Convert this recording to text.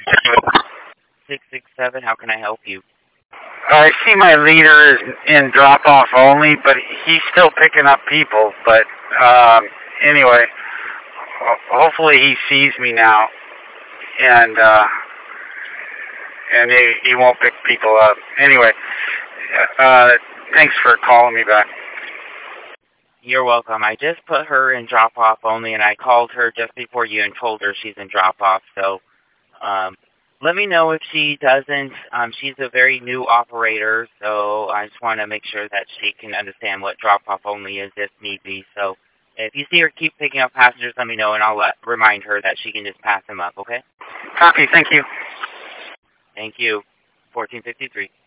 667, how can I help you? I see my leader is in drop-off only, but he's still picking up people. But anyway, hopefully he sees me now, and he won't pick people up. Anyway, thanks for calling me back. You're welcome. I just put her in drop-off only, and I called her just before you and told her she's in drop-off. So let me know if she doesn't. She's a very new operator, so I just want to make sure that she can understand what drop-off only is if need be. So if you see her keep picking up passengers, let me know, and I'll remind her that she can just pass them up, okay? Copy. Thank you. Thank you. 1453.